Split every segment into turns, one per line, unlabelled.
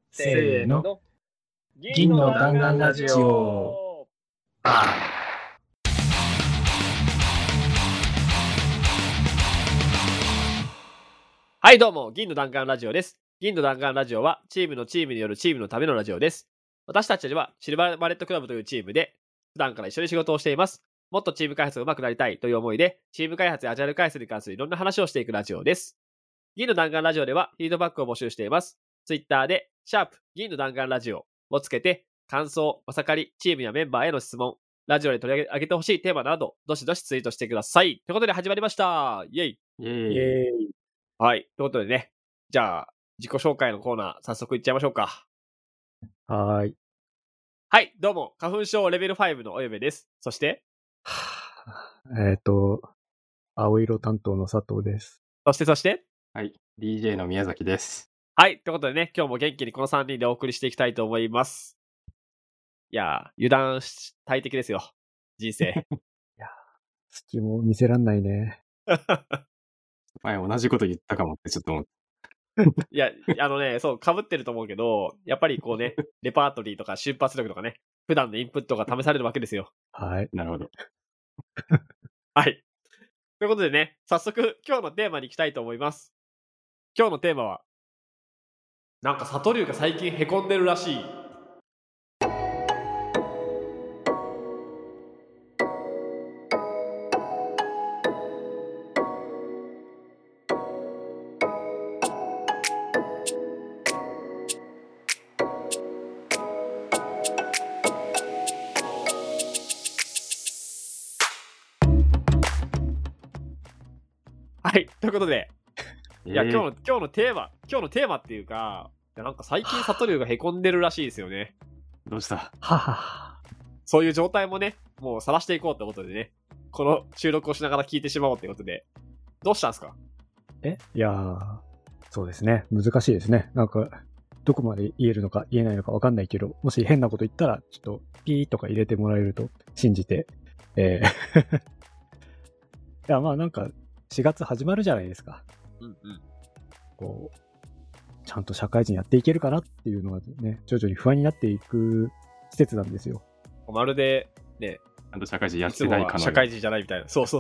せーの。銀の弾丸ラジオ。
はい、どうも、銀の弾丸ラジオです。銀の弾丸ラジオは、チームによるチームのためのラジオです。私たちは、シルバーバレットクラブというチームで、普段から一緒に仕事をしています。もっとチーム開発が上手くなりたいという思いで、チーム開発やアジャイル開発に関するいろんな話をしていくラジオです。銀の弾丸ラジオでは、フィードバックを募集しています。ツイッターで、銀の弾丸ラジオをつけて、感想、まさかり、チームやメンバーへの質問、ラジオで取り上げてほしいテーマなど、どしどしツイートしてください。ということで始まりました。イェイ。
イエーイ。
はい。ということでね、じゃあ、自己紹介のコーナー、早速いっちゃいましょうか。
はーい。
はい、どうも、花粉症レベル5のおよべです。そして、
青色担当の佐藤です。
はい、
DJ の宮崎です。
はい、ということでね、今日も元気にこの3人でお送りしていきたいと思います。いやー、油断大敵ですよ。人生。
いやー、隙も見せらんないね。
前同じこと言ったかもってちょっと思って。
いや、そう、被ってると思うけど、やっぱりこうね、レパートリーとか瞬発力とかね、普段のインプットが試されるわけですよ。
はい。
なるほど。
はい。ということでね、早速今日のテーマに行きたいと思います。今日のテーマは、なんか佐藤龍が最近へこんでるらしい。はい、ということで、いや、今日のテーマっていうか、なんか最近佐藤龍がへこんでるらしいですよね。
どうした
はは。
そういう状態もね、もう晒していこうってことでね、この収録をしながら聞いてしまおうってことで、どうしたんすか？
いやー、そうですね。難しいですね。なんか、どこまで言えるのか言えないのかわかんないけど、もし変なこと言ったら、ちょっとピーとか入れてもらえると信じて、いや、まあなんか、4月始まるじゃないですか。
うんうん。
こう、ちゃんと社会人やっていけるかなっていうのがね、徐々に不安になっていく季節なんですよ。
まるで、ね、
ちゃんと社会人やっ
いつも
てないかの
は社会人じゃないみたいな。そう。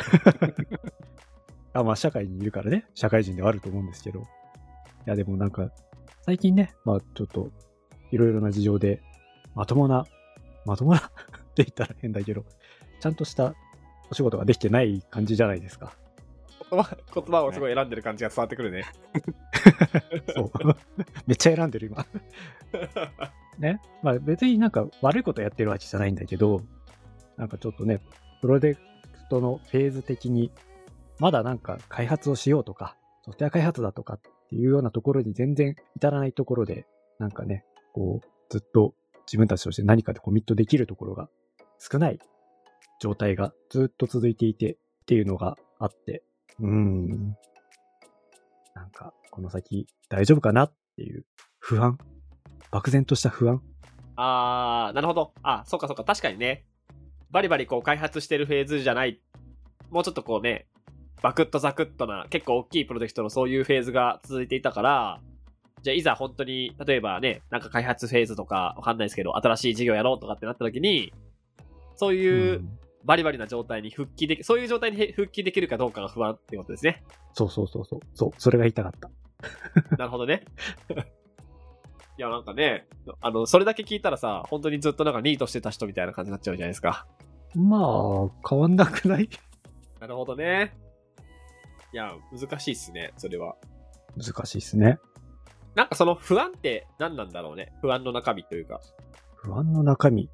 まあ社会にいるからね、社会人ではあると思うんですけど。いやでもなんか、最近ね、まあちょっと、いろいろな事情で、まともなって言ったら変だけど、ちゃんとしたお仕事ができてない感じじゃないですか。
言葉をすごい選んでる感じが伝わってくるね。
そう。めっちゃ選んでる今。ね。まあ別になんか悪いことやってるわけじゃないんだけど、なんかちょっとね、プロジェクトのフェーズ的に、まだなんか開発をしようとか、ソフトウェア開発だとかっていうようなところに全然至らないところで、なんかね、こう、ずっと自分たちとして何かでコミットできるところが少ない状態がずっと続いていてっていうのがあって、なんかこの先大丈夫かなっていう不安、漠然とした不安。
なるほど。そうか。確かにね。バリバリこう開発してるフェーズじゃない。もうちょっとこうね、バクッとザクッとな、結構大きいプロジェクトのそういうフェーズが続いていたから、じゃあいざ本当に、例えばね、なんか開発フェーズとかわかんないですけど、新しい事業やろうとかってなった時に、そういうバリバリな状態にそういう状態に復帰できるかどうかが不安ってことですね。
そう、それが言いたかった。
なるほどね。いや、なんかね、それだけ聞いたらさ、本当にずっとなんかニートしてた人みたいな感じになっちゃうじゃないですか。
まあ、変わんなくない？
なるほどね。いや、難しいっすね、それは。
難しいっすね。
なんかその不安って何なんだろうね。不安の中身というか。
不安の中身。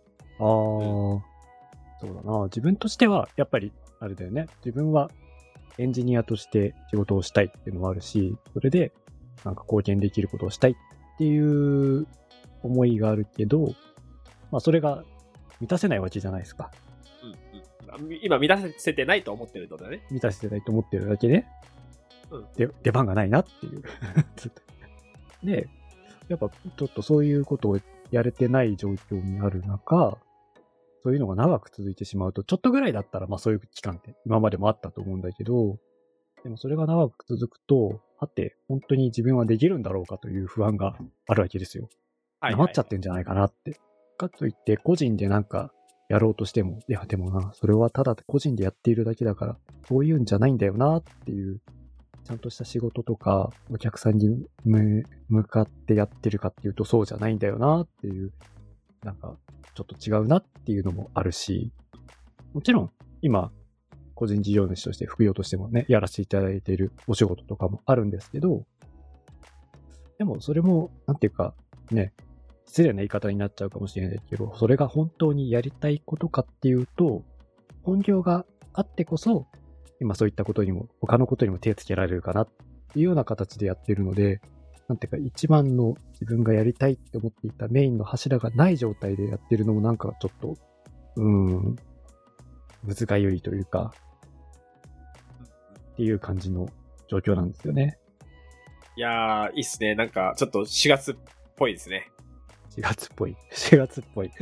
そうだな。自分としては、やっぱり、あれだよね。自分はエンジニアとして仕事をしたいっていうのもあるし、それで、なんか貢献できることをしたいっていう思いがあるけど、まあそれが満たせないわけじゃないですか。
今満たせてないと思ってるってことだね。
満たせてないと思ってるだけで、出番がないなっていう。で、やっぱちょっとそういうことをやれてない状況にある中、そういうのが長く続いてしまうと、ちょっとぐらいだったら、まあそういう期間って今までもあったと思うんだけど、 でもそれが長く続くと、はて、本当に自分はできるんだろうかという不安があるわけですよ。なまっちゃってんじゃないかなって。かといって、個人でなんかやろうとしても、いや、でもな、それはただ個人でやっているだけだから、そういうんじゃないんだよなっていう、ちゃんとした仕事とか、お客さんに向かってやってるかっていうと、そうじゃないんだよなっていう、なんか、ちょっと違うなっていうのもあるし、もちろん、今、個人事業主として副業としてもね、やらせていただいているお仕事とかもあるんですけど、でもそれも、なんていうか、ね、失礼な言い方になっちゃうかもしれないけど、それが本当にやりたいことかっていうと、本業があってこそ、今そういったことにも、他のことにも手つけられるかなっていうような形でやってるので、なんていうか一番の自分がやりたいって思っていたメインの柱がない状態でやってるのもなんかちょっと、むずがゆいというか、っていう感じの状況なんですよね。
いやー、いいっすね。なんか、ちょっと4月っぽいですね。
4月っぽい。4月っぽい。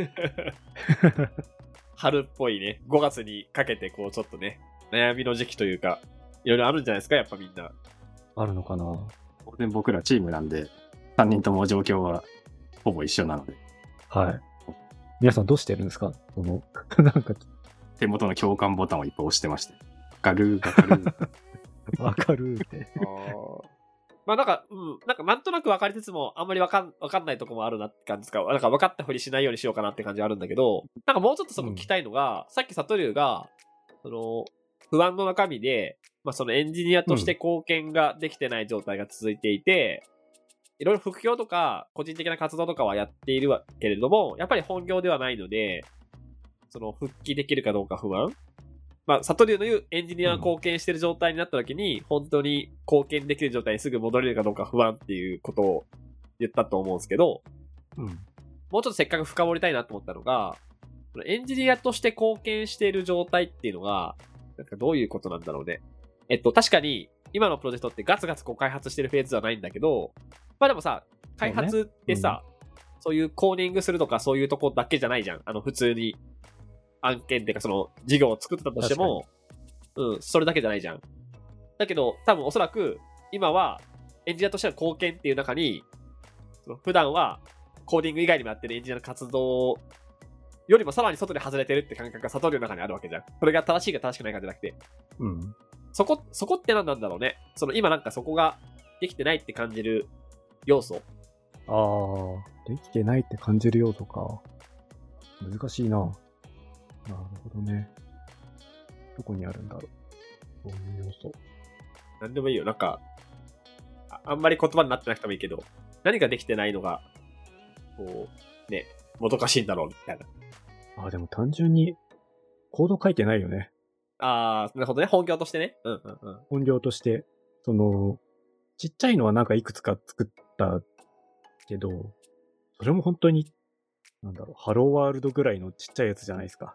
春っぽいね。5月にかけて、こう、ちょっとね、悩みの時期というか、いろいろあるんじゃないですか、やっぱみんな。
あるのかな。
当然僕らチームなんで、3人とも状況はほぼ一緒なので。
はい。皆さんどうしてるんですか？なんか。
手元の共感ボタンをいっぱい押してまして。わかるわかる。
わかるって。
まあなんか、なんとなく分かりつつも、あんまりわかんないとこもあるなって感じですか。なんか分かったふりしないようにしようかなって感じはあるんだけど、なんかもうちょっとそこ聞きたいのが、さっきサトリュウが、不安の中身で、まあそのエンジニアとして貢献ができてない状態が続いていて、いろいろ副業とか、個人的な活動とかはやっているけれども、やっぱり本業ではないので、その復帰できるかどうか不安。まあ、サトリュウの言うエンジニアが貢献してる状態になった時に、本当に貢献できる状態にすぐ戻れるかどうか不安っていうことを言ったと思うんですけど、もうちょっとせっかく深掘りたいなと思ったのが、エンジニアとして貢献している状態っていうのが、なんかどういうことなんだろうね。確かに、今のプロジェクトってガツガツこう開発してるフェーズではないんだけど、まあでもさ、開発ってさ、そういうコーディングするとかそういうとこだけじゃないじゃん。普通に案件っていうかその事業を作ってたとしても、それだけじゃないじゃん。だけど、多分おそらく、今はエンジニアとしての貢献っていう中に、普段はコーディング以外にもやってるエンジニアの活動よりもさらに外で外れてるって感覚が悟りの中にあるわけじゃん。それが正しいか正しくないかじゃなくて。そこって何なんだろうね。今なんかそこができてないって感じる要素。
できてないって感じる要素か。難しいな。なるほどね。どこにあるんだろう。そういう要素。
なんでもいいよ。なんか、あんまり言葉になってなくてもいいけど、何ができてないのが、こう、ね、もどかしいんだろうみたいな。
でも単純に、コード書いてないよね。
なるほどね。本業としてね。
本業として、ちっちゃいのはなんかいくつか作ったけど、それも本当に、なんだろう、ハローワールドぐらいのちっちゃいやつじゃないですか。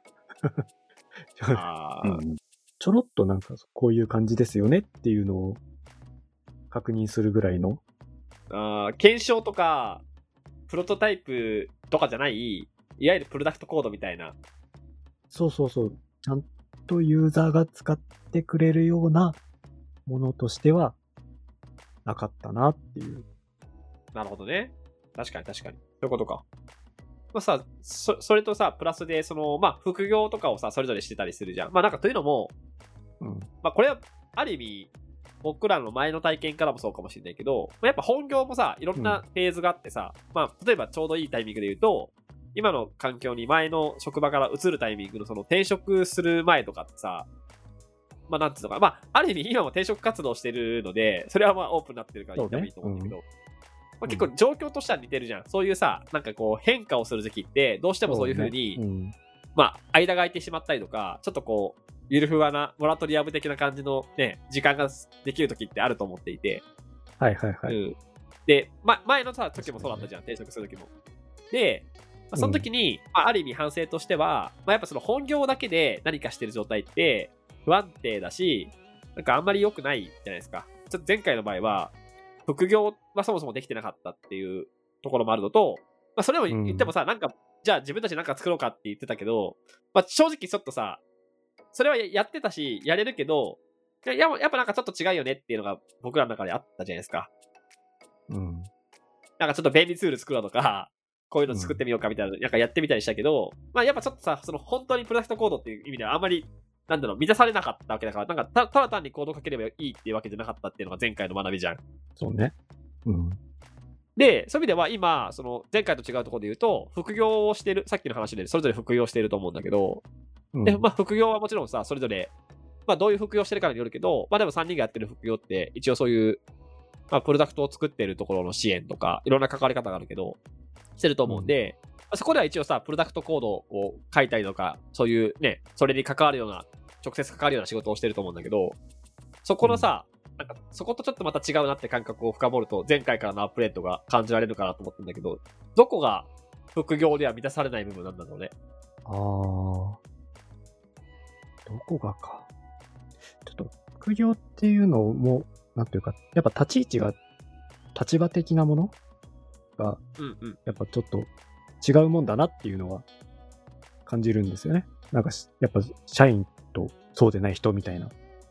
ちょろっとなんかこういう感じですよねっていうのを確認するぐらいの。
検証とか、プロトタイプとかじゃない、いわゆるプロダクトコードみたいな。
そう。ちゃんとユーザーが使ってくれるようなものとしてはなかったなっていう。
なるほどね。確かに。そういうことか。まあさ、それとさ、プラスで、まあ、副業とかをさ、それぞれしてたりするじゃん。まあなんかというのも、まあこれは、ある意味、僕らの前の体験からもそうかもしれないけど、やっぱ本業もさ、いろんなフェーズがあってさ、まあ、例えばちょうどいいタイミングで言うと、今の環境に前の職場から移るタイミングの転職する前とかってさ、まあなんていうのか、まあ、ある意味今も転職活動してるので、それはまあオープンになってるから言ってもいいと思うんだけど、まあ、結構状況としては似てるじゃん。そういうさ、なんかこう変化をする時期って、どうしてもそういう風に、まあ、間が空いてしまったりとか、ちょっとこう、ゆるふわな、モラトリアム的な感じのね、時間ができる時ってあると思っていて。で、前のさ、時もそうだったじゃん、転職する時も。で、まあ、その時に、ある意味反省としては、まあ、やっぱ本業だけで何かしてる状態って不安定だし、なんかあんまり良くないじゃないですか。ちょっと前回の場合は、副業はそもそもできてなかったっていうところもあるのと、まあ、それも言ってもさ、なんか、じゃあ自分たちなんか作ろうかって言ってたけど、まあ、正直ちょっとさ、それはやってたし、やれるけど、 やっぱなんかちょっと違うよねっていうのが僕らの中であったじゃないですか。
うん。
なんかちょっと便利ツール作ろうとか、こういうの作ってみようかみたいな、なんかやってみたりしたけど、まあやっぱちょっとさ、その本当にプロダクトコードっていう意味ではあんまり、なんだろう、満たされなかったわけだから、なんかただ単にコードかければいいっていうわけじゃなかったっていうのが前回の学びじゃん。
そうね。うん。
で、そういう意味では今、その前回と違うところで言うと、副業をしてる、さっきの話でそれぞれ副業してると思うんだけど、で、まあ副業はもちろんさ、それぞれ、まあどういう副業してるかによるけど、まあでも3人がやってる副業って、一応そういう、まあプロダクトを作ってるところの支援とか、いろんな関わり方があるけど、してると思うんで、そこでは一応さ、プロダクトコードを書いたりとか、そういうね、それに関わるような、直接関わるような仕事をしてると思うんだけど、そこのさ、なんかそことちょっとまた違うなって感覚を深掘ると、前回からのアップデートが感じられるかなと思ったんだけど、どこが副業では満たされない部分なんだろうね。
どこがか。ちょっと副業っていうのも、なんていうか、やっぱ立ち位置が立場的なものが、やっぱちょっと違うもんだなっていうのは感じるんですよね。なんかやっぱ社員とそうでない人みたいな。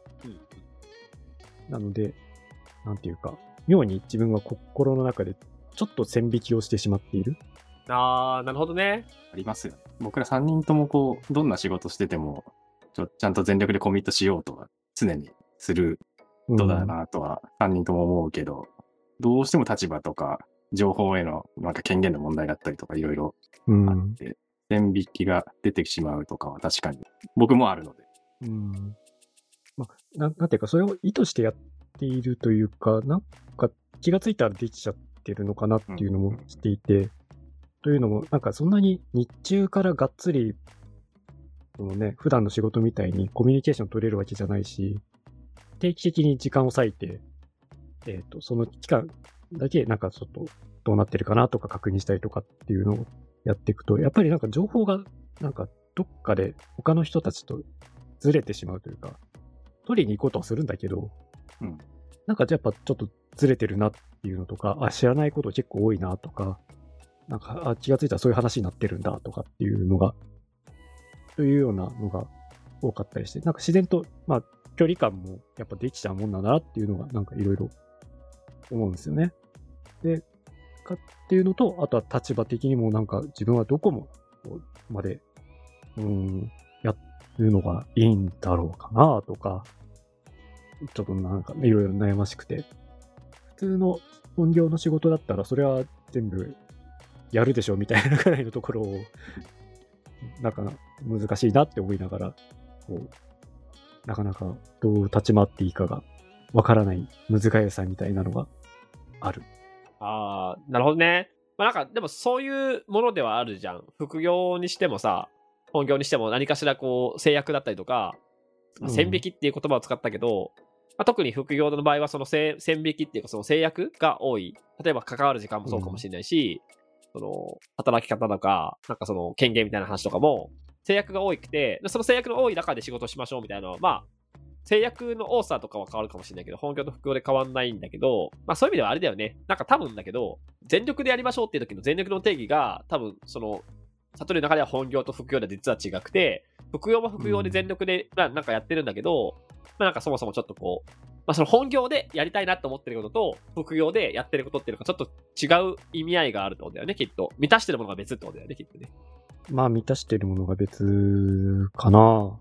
なので、なんていうか、妙に自分は心の中でちょっと線引きをしてしまっている。
なるほどね。
ありますよね。僕ら3人ともこう、どんな仕事してても、ちゃんと全力でコミットしようとは常にする人だなとは3人とも思うけど、どうしても立場とか情報へのなんか権限の問題だったりとかいろいろあって、線引きが出てしまうとかは確かに僕もあるので。
まあ、なんていうか、それを意図してやっているというか、なんか気がついたらできちゃってるのかなっていうのもしていて、というのも、なんかそんなに日中からがっつり、普段の仕事みたいにコミュニケーション取れるわけじゃないし、定期的に時間を割いて、その期間だけなんかちょっとどうなってるかなとか確認したりとかっていうのをやっていくと、やっぱりなんか情報がなんかどっかで他の人たちとずれてしまうというか、取りに行こうとはするんだけど、なんかやっぱちょっとずれてるなっていうのとか、知らないこと結構多いなとか、なんか気がついたらそういう話になってるんだとかっていうのが、というようなのが多かったりして、なんか自然と、まあ距離感もやっぱできちゃうもんなんだなっていうのがなんかいろいろ思うんですよね。で、っていうのと、あとは立場的にもなんか自分はどこまで、やるのがいいんだろうかなとか、ちょっとなんかいろいろ悩ましくて、普通の本業の仕事だったらそれは全部やるでしょみたいなくらいのところを、なんか難しいなって思いながら、こう、なかなかどう立ち回っていいかがわからない難しさみたいなのがある。
なるほどね。まあなんか、でもそういうものではあるじゃん。副業にしてもさ、本業にしても何かしらこう制約だったりとか、線引きっていう言葉を使ったけど、まあ、特に副業の場合はその線引きっていうかその制約が多い。例えば関わる時間もそうかもしれないし、その働き方とか、なんかその権限みたいな話とかも制約が多くて、その制約の多い中で仕事しましょうみたいなのは、まあ、制約の多さとかは変わるかもしれないけど、本業と副業で変わんないんだけど、まあそういう意味ではあれだよね。なんか多分だけど、全力でやりましょうっていう時の全力の定義が、多分その、悟りの中では本業と副業では実は違くて、副業も副業で全力で、なんかやってるんだけど、まあなんかそもそもちょっとこう、まあその本業でやりたいなと思ってることと、副業でやってることっていうのがちょっと違う意味合いがあるってことだよね、きっと。満たしてるものが別ってことだよね、きっとね。
まあ満たしてるものが別かな。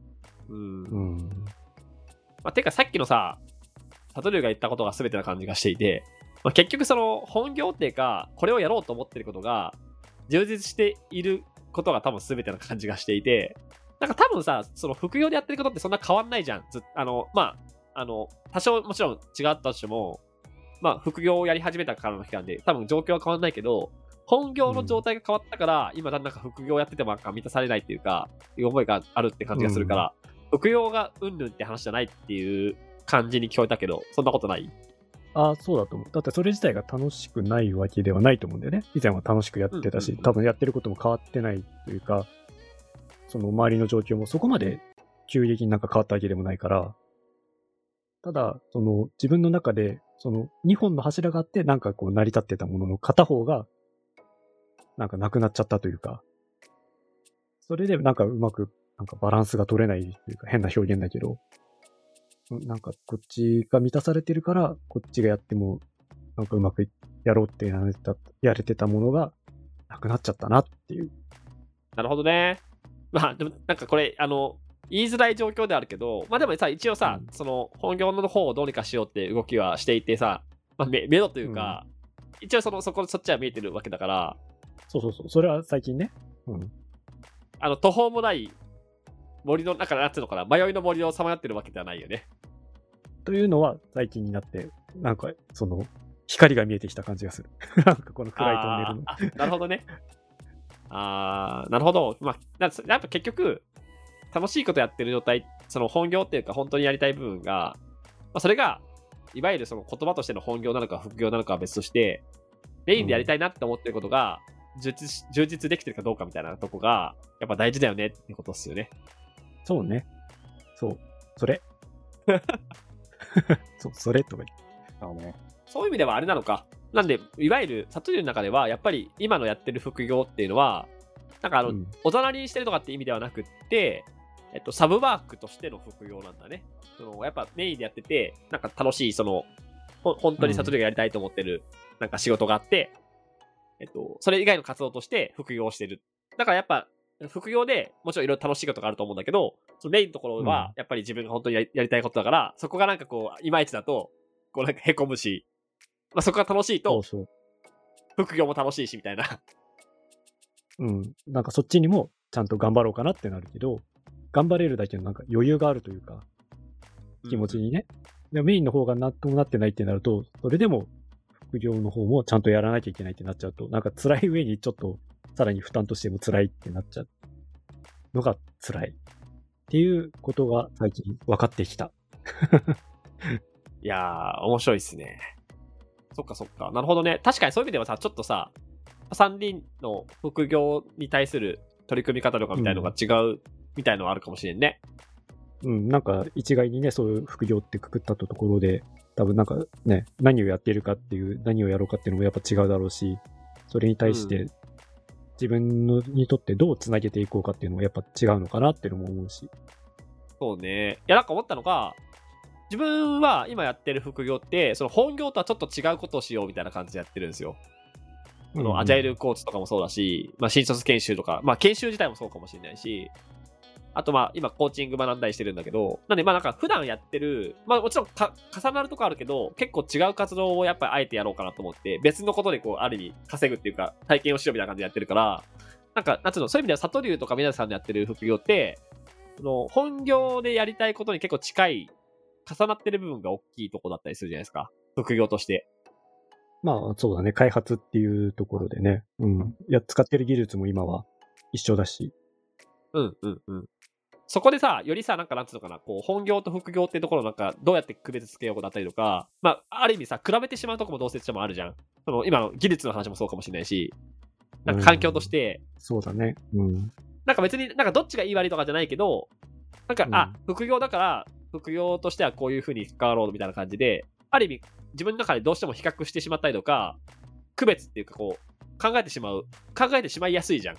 まあ、てかさっきのさ、サトルが言ったことが全てな感じがしていて、まあ、結局その本業っていうか、これをやろうと思ってることが、充実していることが多分全てな感じがしていて、なんか多分さ、その副業でやってることってそんな変わんないじゃん。多少もちろん違ったとしても、まあ副業をやり始めたからの期間で、多分状況は変わんないけど、本業の状態が変わったから、今なんか副業やってても満たされないっていうか、いう思いがあるって感じがするから、副業がうんぬんって話じゃないっていう感じに聞こえたけど、そんなことない？
そうだと思う。だってそれ自体が楽しくないわけではないと思うんだよね。以前は楽しくやってたし、多分やってることも変わってないというか、その周りの状況もそこまで急激になんか変わったわけでもないから、ただ、その自分の中で、その2本の柱があってなんかこう成り立ってたものの片方が、なんかなくなっちゃったというか、それでなんかうまくなんかバランスが取れないというか変な表現だけど、 なんかこっちが満たされてるから、こっちがやっても、なんかうまくやろうってやれてたものがなくなっちゃったなっていう。
なるほどね。まあ、でもなんかこれ、言いづらい状況であるけど、まあでもさ、一応さ、その本業の方をどうにかしようって動きはしていてさ、まあ、目処というか、一応そっちは見えてるわけだから、
そう。それは最近ね。
途方もない森の中、なんていうのかな、迷いの森をさまよってるわけではないよね。
というのは最近になって、なんか光が見えてきた感じがする。なんかこの暗いトンネルの。
なるほどね。なるほど。まあ、やっぱ結局、楽しいことやってる状態、その本業っていうか本当にやりたい部分が、まあ、それが、いわゆるその言葉としての本業なのか副業なのかは別として、メインでやりたいなって思ってることが、充実できてるかどうかみたいなとこが、やっぱ大事だよねってことですよね。
そうね。そう。それ。そう、それとか言って。
そういう意味ではあれなのか。なんで、いわゆる、悟りの中では、やっぱり今のやってる副業っていうのは、なんかおざなりにしてるとかって意味ではなくって、サブワークとしての副業なんだね。やっぱメインでやってて、なんか楽しい、本当に悟りがやりたいと思ってる、なんか仕事があって、それ以外の活動として副業をしてる。だからやっぱ、副業でもちろんいろいろ楽しいことがあると思うんだけど、そのメインのところは、やっぱり自分が本当にやりたいことだから、そこがなんかこう、いまいちだと、こうなんか凹むし、まあ、そこが楽しいと、副業も楽しいし、みたいな。
なんかそっちにもちゃんと頑張ろうかなってなるけど、頑張れるだけのなんか余裕があるというか、気持ちにね。でメインの方が納得なってないってなると、それでも副業の方もちゃんとやらなきゃいけないってなっちゃうと、なんか辛い上にちょっとさらに負担としても辛いってなっちゃうのが辛いっていうことが最近分かってきた。
いやー、面白いっすね。そっか。なるほどね。確かにそういう意味ではさ、ちょっとさ、3人の副業に対する取り組み方とかみたいのが違うみたいのはあるかもしれんね。
なんか一概にね、そういう副業ってくくったところで、多分なんかね、何をやっているかっていう、何をやろうかっていうのもやっぱ違うだろうし、それに対して自分にとってどうつなげていこうかっていうのもやっぱ違うのかなっていうのも思うし。
そうね。いや、なんか思ったのが、自分は今やってる副業って、その本業とはちょっと違うことをしようみたいな感じでやってるんですよ。アジャイルコーチとかもそうだし、まあ、新卒研修とか、まあ、研修自体もそうかもしれないし、あとまあ、今コーチング学んだりしてるんだけど、なんでまあなんか普段やってる、まあもちろん重なるとこあるけど、結構違う活動をやっぱりあえてやろうかなと思って、別のことでこう、ある意味稼ぐっていうか、体験をしようみたいな感じでやってるから、なんか、なんつうの、そういう意味では、サトリュウとか皆さんでやってる副業って、本業でやりたいことに結構近い、重なってる部分が大きいとこだったりするじゃないですか。副業として。
まあそうだね、開発っていうところでね。使ってる技術も今は一緒だし。
そこでさ、よりさ、なんかなんつうのかな、こう、本業と副業っていうところなんか、どうやって区別つけようかだったりとか、まあ、ある意味さ、比べてしまうとこもどうせしてもあるじゃん。今の技術の話もそうかもしれないし、なんか環境として、
そうだね。
なんか別になんかどっちがいい悪いとかじゃないけど、なんか、副業だから、副業としてはこういう風に関わろうみたいな感じで、ある意味、自分の中でどうしても比較してしまったりとか、区別っていうかこう、考えてしまいやすいじゃん。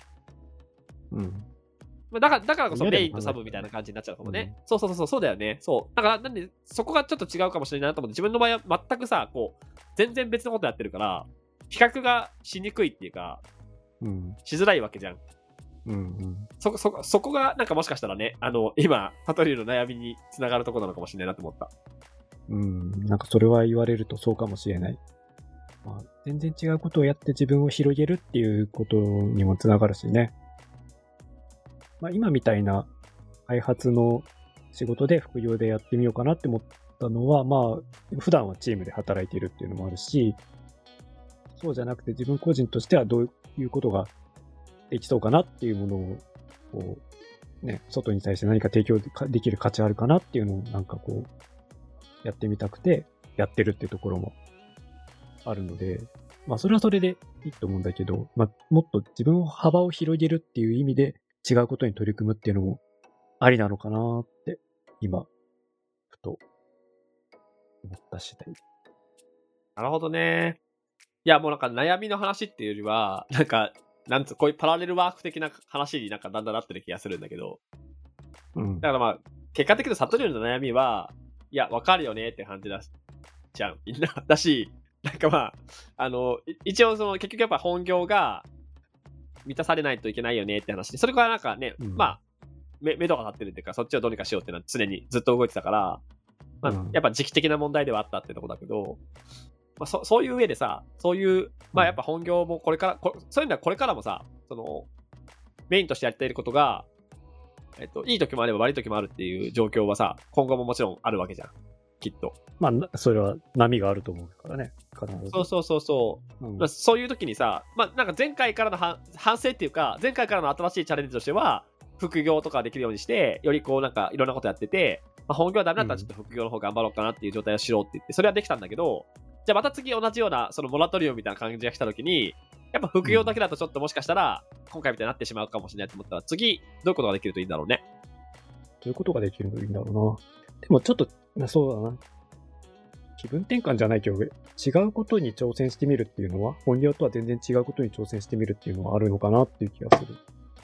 だからこそメインとサブみたいな感じになっちゃうかもね。そうだよね。そう。だから、なんで、そこがちょっと違うかもしれないなと思って、自分の場合は全くさ、こう、全然別のことやってるから、比較がしにくいっていうか、しづらいわけじゃん。そこが、なんかもしかしたらね、今、パトリューの悩みにつながるところなのかもしれないなと思った。
なんかそれは言われるとそうかもしれない。まあ、全然違うことをやって自分を広げるっていうことにもつながるしね。まあ、今みたいな開発の仕事で副業でやってみようかなって思ったのは、まあ、普段はチームで働いているっていうのもあるし、そうじゃなくて自分個人としてはどういうことができそうかなっていうものを、こう、ね、外に対して何か提供できる価値あるかなっていうのをなんかこう、やってみたくてやってるっていうところもあるので、まあそれはそれでいいと思うんだけど、まあもっと自分の幅を広げるっていう意味で違うことに取り組むっていうのもありなのかなって今、ふと思った次第。
なるほどね。いやもうなんか悩みの話っていうよりは、なんか、こういうパラレルワーク的な話になんかだんだんなってる気がするんだけど。だからまあ、結果的にサトリュウの悩みは、 いや、わかるよねって感じだじゃん、みんな。だし、なんかまあ、一応その結局やっぱ本業が満たされないといけないよねって話で、それからなんかね、まあ、目処が立ってるっていうか、そっちをどうにかしようっていうのは常にずっと動いてたから、まあ、やっぱ時期的な問題ではあったってとこだけど、まあ、そういう上でさ、そういう、まあやっぱ本業もこれから、そういうのはこれからもさ、その、メインとしてやっていることが、いい時もあれば悪い時もあるっていう状況はさ、今後ももちろんあるわけじゃん。きっと。
まあ、それは波があると思うからね。必ず。
そう。まあ、そういう時にさ、まあなんか前回からの反省っていうか、前回からの新しいチャレンジとしては、副業とかできるようにして、よりこうなんかいろんなことやってて、まあ、本業はダメだったらちょっと副業の方頑張ろうかなっていう状態をしろって言って、それはできたんだけど、じゃあまた次同じようなそのモラトリオみたいな感じが来た時に、やっぱ副業だけだとちょっともしかしたら、今回みたいになってしまうかもしれないと思ったら、次、どういうことができるといいんだろうね。
どういうことができるといいんだろうな。でもちょっと、そうだな。気分転換じゃないけど、違うことに挑戦してみるっていうのは、本業とは全然違うことに挑戦してみるっていうのはあるのかなっていう気がする。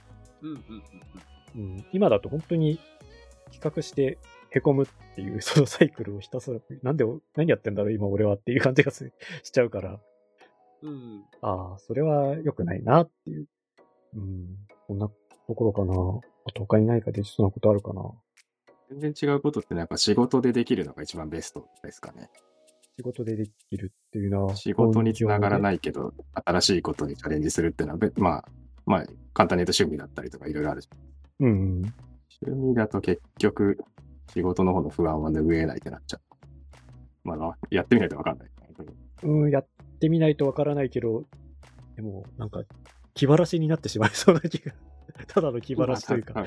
今だと本当に比較して凹むっていうそのサイクルをひたすら、何やってんだろう今俺はっていう感じがしちゃうから、ああ、それは良くないなっていう。こんなところかな。あと他に何かできそうなことあるかな。
全然違うことってなんか仕事でできるのが一番ベストですかね。
仕事でできるっていうのは。
仕事につながらないけど、新しいことにチャレンジするっていうのは、まあ、簡単に言うと趣味だったりとかいろいろある。趣味だと結局、仕事の方の不安は拭えないってなっちゃう。まあ、やってみないとわかんない。
やってみないとわからないけど、でも、なんか、気晴らしになってしまいそうな気が。ただの気晴らしというか。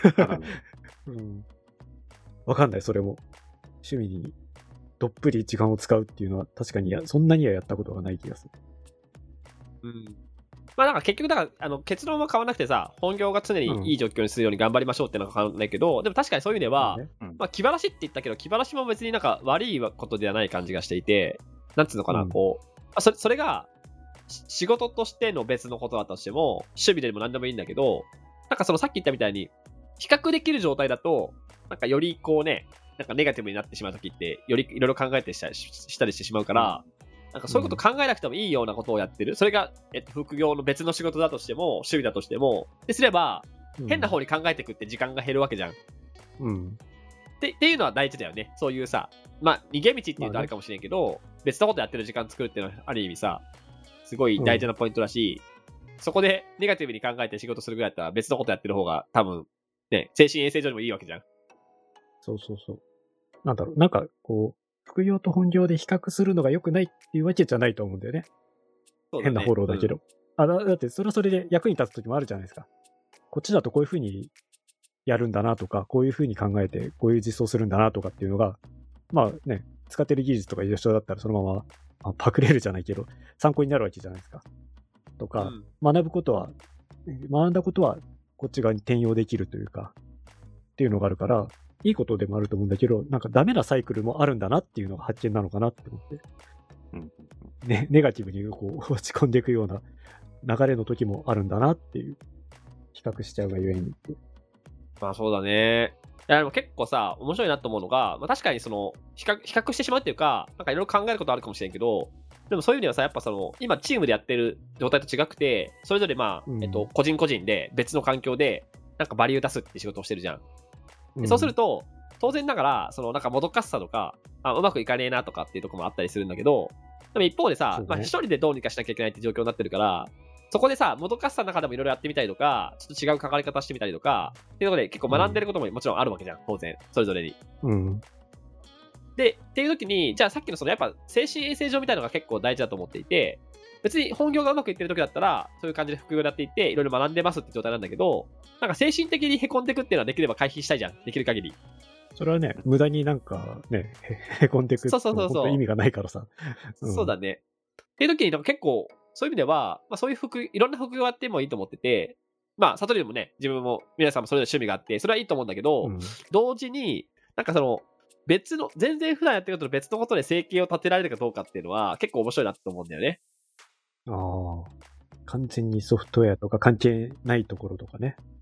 わかんない、それも。趣味にどっぷり時間を使うっていうのは確かにそんなにはやったことがない気がする。
まあなんか結局だから結論は変わらなくてさ、本業が常にいい状況にするように頑張りましょうっていうのは変わらないけど、でも確かにそういう意味では、まあ気晴らしって言ったけど、気晴らしも別になんか悪いことではない感じがしていて、なんつうのかな、こう、それが仕事としての別のことだとしても、趣味でも何でもいいんだけど、なんかそのさっき言ったみたいに、比較できる状態だと、なんかよりこうね、なんかネガティブになってしまうときって、よりいろいろ考えてしたりしてしまうから、なんかそういうこと考えなくてもいいようなことをやってる。それが、副業の別の仕事だとしても、趣味だとしても、ですれば、変な方に考えていくって時間が減るわけじゃん。っていうのは大事だよね。そういうさ、まあ、逃げ道っていうとあるかもしれんけど、別のことやってる時間作るっていうのは、ある意味さ、すごい大事なポイントだし、そこでネガティブに考えて仕事するぐらいだったら別のことやってる方が多分、ね、精神衛生上でもいいわけじゃん。
そう。なんだろう、なんかこう、副業と本業で比較するのが良くないっていうわけじゃないと思うんだよね。そうだね。変なフォローだけど。だってそれはそれで役に立つ時もあるじゃないですか。こっちだとこういう風にやるんだなとか、こういう風に考えて、こういう実装するんだなとかっていうのが、まあね、使ってる技術とか一緒だったらそのまま、パクれるじゃないけど、参考になるわけじゃないですか。とか、学んだことはこっち側に転用できるというか、っていうのがあるから、いいことでもあると思うんだけど、なんかダメなサイクルもあるんだなっていうのが発見なのかなって思って。ネガティブにこう落ち込んでいくような流れの時もあるんだなっていう、比較しちゃうがゆえに。
まあそうだね。いやでも結構さ、面白いなと思うのが、まあ確かにその、比較してしまうっていうか、なんかいろいろ考えることあるかもしれんけど、でもそういう意味ではさ、やっぱその、今チームでやってる状態と違くて、それぞれまあ、個人個人で別の環境で、なんかバリュー出すって仕事をしてるじゃん。そうすると、当然ながら、そのなんかもどかしさとか、うまくいかねえなとかっていうところもあったりするんだけど、でも一方でさ、まあ一人でどうにかしなきゃいけないって状況になってるから、そこでさ、もどかしさの中でもいろいろやってみたりとか、ちょっと違う関わり方してみたりとか、っていうところで結構学んでることももちろんあるわけじゃん、当然、それぞれに。で、っていう時に、じゃあさっきのそのやっぱ精神衛生上みたいなのが結構大事だと思っていて、別に本業がうまくいってる時だったら、そういう感じで副業やっていって、いろいろ学んでますって状態なんだけど、なんか精神的に凹んでいくっていうのはできれば回避したいじゃん。できる限り。
それはね、無駄になんかね、凹んでいくって本当に意味がないからさ。
そうだね。っていう時になんか結構、そういう意味では、まあそういういろんな副業やってもいいと思ってて、まあ、悟りでもね、自分も皆さんもそれぞれ趣味があって、それはいいと思うんだけど、同時に、なんかその、全然普段やってることと別のことで生計を立てられるかどうかっていうのは結構面白いなと思うんだよね。
完全にソフトウェアとか関係ないところとかね。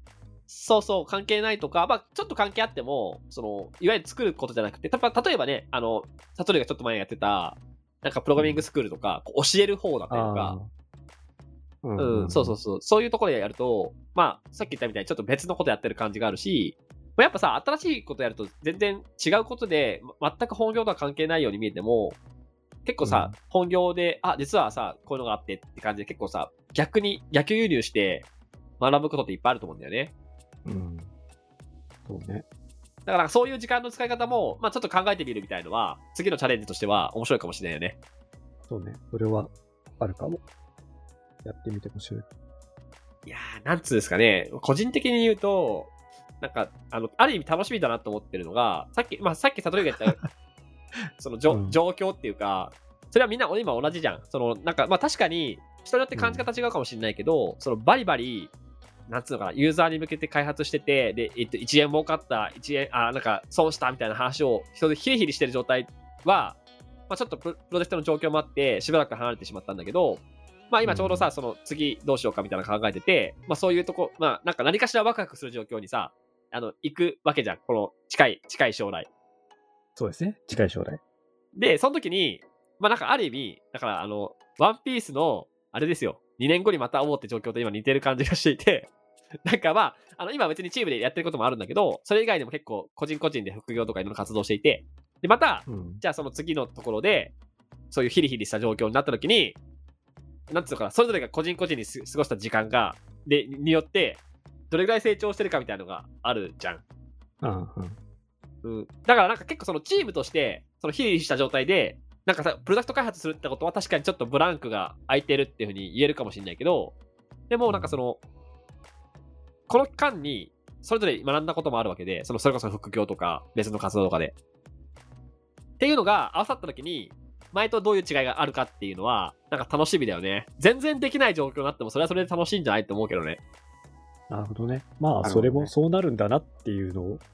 そうそう、関係ないとか、まあ、ちょっと関係あっても、いわゆる作ることじゃなくて、例えばね、サトルがちょっと前にやってた、なんかプログラミングスクールとか、教える方だったりとか、そうそうそう、そういうところでやると、まあ、さっき言ったみたいにちょっと別のことやってる感じがあるし、やっぱさ、新しいことやると全然違うことで、全く本業とは関係ないように見えても、結構さ、本業で、実はさ、こういうのがあってって感じで結構さ、逆輸入して学ぶことっていっぱいあると思うんだよね。
そうね。
だからそういう時間の使い方も、まあちょっと考えてみるみたいのは、次のチャレンジとしては面白いかもしれないよね。
そうね。それはあるかも。やってみてほしい。
いやー、なんつうんですかね。個人的に言うと、なんか、ある意味楽しみだなと思ってるのが、さっきサトルが言った状況っていうか、それはみんな今同じじゃん。なんか、まあ確かに、人によって感じ方違うかもしれないけど、バリバリ、なんつうのかな、ユーザーに向けて開発してて、で、1円儲かった、1円、なんか損したみたいな話を人でヒリヒリしてる状態は、まあちょっとプロジェクトの状況もあって、しばらく離れてしまったんだけど、まあ今ちょうどさ、次どうしようかみたいな考えてて、まあそういうとこ、まあなんか何かしらワクワクする状況にさ、行くわけじゃん。この近い将来。
そうですね。近い将来。
で、その時に、まあなんかある意味、だからワンピースの、あれですよ。2年後にまた会おうって状況と今似てる感じがしていて、なんかまあ、今別にチームでやってることもあるんだけど、それ以外でも結構個人個人で副業とかいろいろ活動していて、で、また、じゃあその次のところで、そういうヒリヒリした状況になった時に、なんつうのかな、それぞれが個人個人に過ごした時間が、によって、どれぐらい成長してるかみたいなのがあるじゃん。だからなんか結構チームとして、ヒリヒリした状態で、なんかさ、プロダクト開発するってことは確かにちょっとブランクが空いてるっていう風に言えるかもしれないけど、でもなんかこの間に、それぞれ学んだこともあるわけで、それこそ副業とか、別の活動とかで。っていうのが合わさった時に、前とどういう違いがあるかっていうのは、なんか楽しみだよね。全然できない状況になっても、それはそれで楽しいんじゃないって思うけどね。
なるほどね。まあ、それもそうなるんだなっていうのを。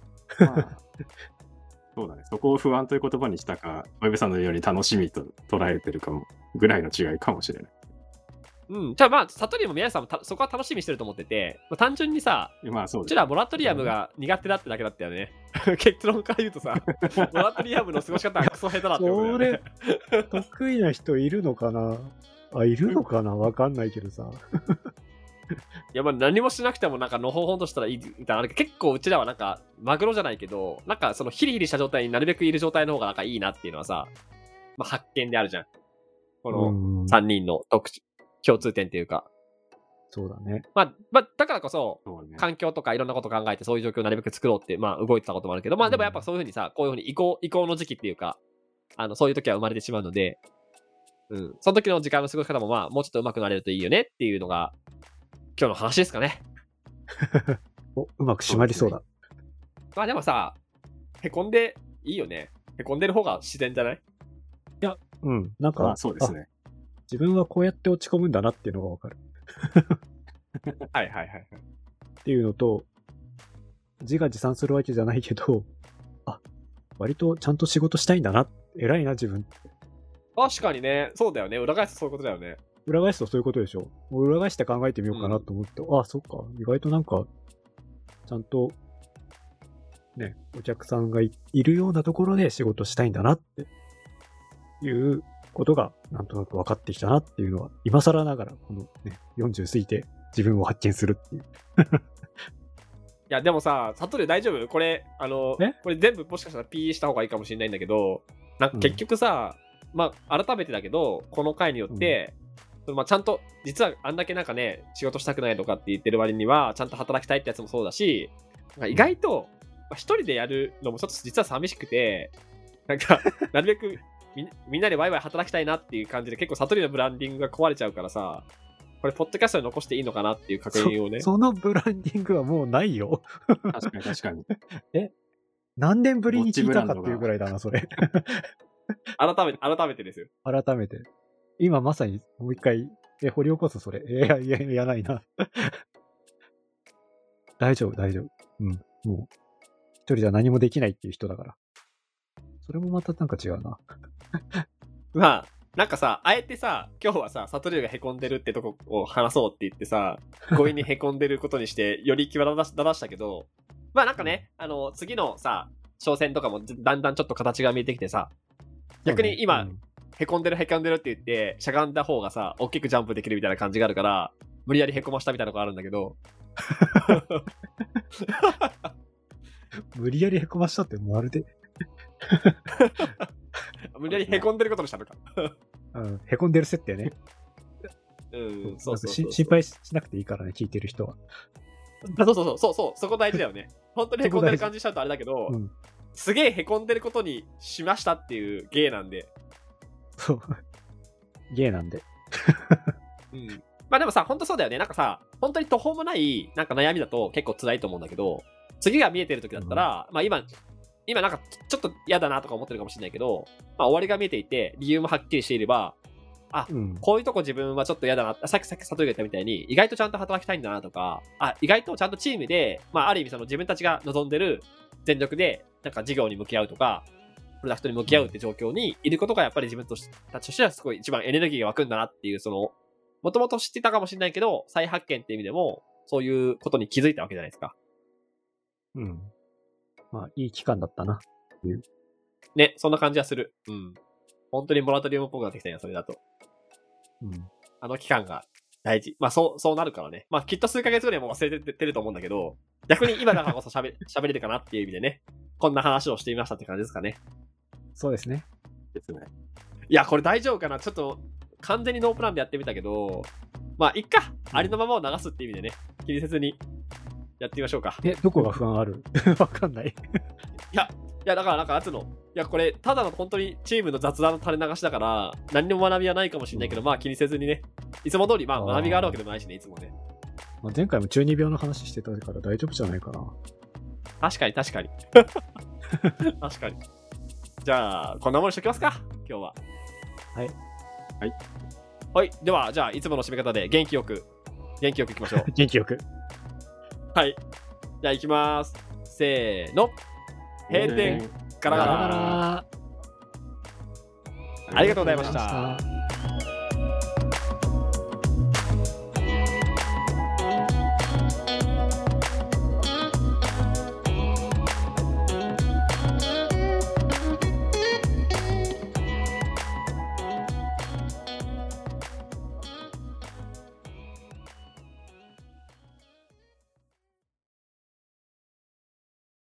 そうだね。そこを不安という言葉にしたか、ウェブさんのように楽しみと捉えてるかも、ぐらいの違いかもしれない。
じゃあまあ、サトリも皆さんもそこは楽しみにしてると思ってて、まあ、単純にさ、
まあそうです。
うちらモラトリアムが苦手だってだけだったよね。結論から言うとさ、モラトリアムの過ごし方はクソ下手だってことだよね。
それ、得意な人いるのかないるのかなわかんないけどさ。
いやまあ何もしなくてもなんかのほほんとしたらいいみたいな。結構うちらはなんかマグロじゃないけど、なんかヒリヒリした状態になるべくいる状態の方がなんかいいなっていうのはさ、まあ発見であるじゃん。この3人の共通点っていうか。
そうだね。
まあ、だからこそ、環境とかいろんなこと考えてそういう状況をなるべく作ろうって、まあ動いてたこともあるけど、まあでもやっぱそういう風にさ、こういう風に移行の時期っていうか、そういう時は生まれてしまうので、その時の時間の過ごし方もまあもうちょっと上手くなれるといいよねっていうのが、今日の話ですかね。
うまく締まりそうだ。
まあでもさ、へこんでいいよね。へこんでる方が自然じゃない？い
や、なんか、
そうですね。
自分はこうやって落ち込むんだなっていうのがわかる。
はい。
っていうのと、自画自賛するわけじゃないけど、割とちゃんと仕事したいんだな。偉いな、自分。
確かにね、そうだよね。裏返すとそういうことだよね。
裏返すとそういうことでしょ。裏返して考えてみようかなと思って、そっか。意外となんか、ちゃんと、ね、お客さんが いるようなところで仕事したいんだなっていうことがなんとなく分かってきたなっていうのは、今更ながらこのね、40過ぎて自分を発見するっていう。
いや、でもさ、サトル大丈夫？これ、これ全部もしかしたら P した方がいいかもしれないんだけど、なんか結局さ、まあ、改めてだけど、この回によって、まあ、ちゃんと、実はあんだけなんかね、仕事したくないとかって言ってる割には、ちゃんと働きたいってやつもそうだし、なんか意外と、一人でやるのもちょっと実は寂しくて、なんか、なるべくみんなでワイワイ働きたいなっていう感じで、結構サトリのブランディングが壊れちゃうからさ、これ、ポッドキャストに残していいのかなっていう確認をね。
そのブランディングはもうないよ。
確かに。
何年ぶりに聞いたかっていうぐらいだな、それ。
改めてですよ。
改めて。今まさにもう一回、掘り起こす、それ。いやないな。大丈夫。もう、一人じゃ何もできないっていう人だから。それもまたなんか違うな。
まあ、 なんかさ、あえてさ、今日はさ、悟りが凹んでるってとこを話そうって言ってさ、強引に凹んでることにして、より際立たしたけど、まあなんかね、次のさ、挑戦とかもだんだんちょっと形が見えてきてさ、逆に今、凹んでるって言って、しゃがんだ方がさ、大きくジャンプできるみたいな感じがあるから、無理やり凹ましたみたいなのがあるんだけど。
無理やり凹ましたってまるで。
無理やり凹んでることにしたのか。
うん、凹んでる設定ね。
うん、そうそう。
心配しなくていいからね、聞いてる人は。
そこ大事だよね。本当に凹んでる感じしちゃうとあれだけど、すげえ凹んでることにしましたっていう芸なんで。
そう。芸なんで。
うん。まあでもさ、本当そうだよね。なんかさ、本当に途方もないなんか悩みだと結構辛いと思うんだけど、次が見えてる時だったら、まあ今なんかちょっと嫌だなとか思ってるかもしれないけど、まあ終わりが見えていて、理由もはっきりしていれば、こういうとこ自分はちょっと嫌だな。さっき悟りが言ったみたいに、意外とちゃんと働きたいんだなとか、意外とちゃんとチームで、まあある意味その自分たちが望んでる全力で、なんか事業に向き合うとか、プロダクトに向き合うって状況にいることがやっぱり自分たちとしてはすごい一番エネルギーが湧くんだなっていう、その、もともと知ってたかもしれないけど、再発見っていう意味でも、そういうことに気づいたわけじゃないですか。
うん。まあ、いい期間だったな。
ね、そんな感じはする。うん。本当にモラトリウムっぽくなってきたんや、それだと。
うん。
あの期間が大事。まあ、そうなるからね。まあ、きっと数ヶ月後にはもう忘れてると思うんだけど、逆に今だからこそ喋れるかなっていう意味でね、こんな話をしてみましたって感じですかね。
そうですね。
ですね。
いや、これ大丈夫かな？ちょっと、完全にノープランでやってみたけど、まあ、いっか。ありのままを流すっていう意味でね、気にせずにやってみましょうか。
どこが不安ある？わかんない。
いや、だからなんか、これ、ただの本当にチームの雑談の垂れ流しだから、何にも学びはないかもしれないけど、まあ気にせずにね、いつも通り、まあ学びがあるわけでもないしね、いつもね。
まあ、前回も中二病の話してたから大丈夫じゃないかな。
確かに。確かに。じゃあ、こんなものにしときますか、今日は。
はい。
はい。では、じゃあ、いつもの締め方で元気よくいきましょう。
元気よく。
はい。じゃあ、いきます。せーの。閉店ガラガラ。ありがとうございました。